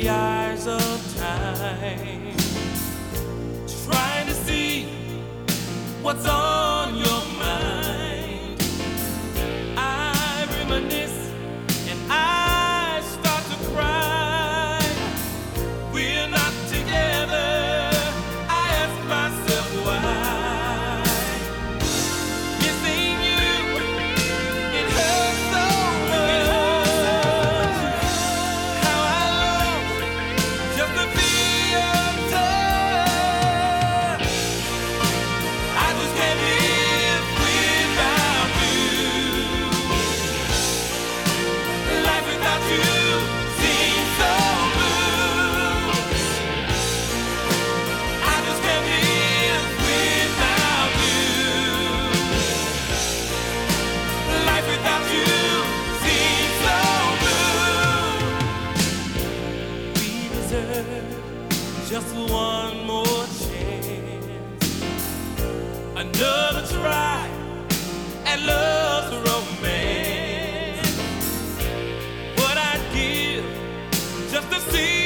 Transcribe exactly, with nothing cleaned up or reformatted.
the eyes of time, trying to see what's on your mind. I reminisce and I start to cry. We're not together. I ask myself why. Missing you, it hurts so much. How I long just to be your touch. I just can't live without you. Life without you seems so blue. I just can't live without you. Life without you seems so blue. We deserve just one more chance, another try at love's romance. What I'd give just to see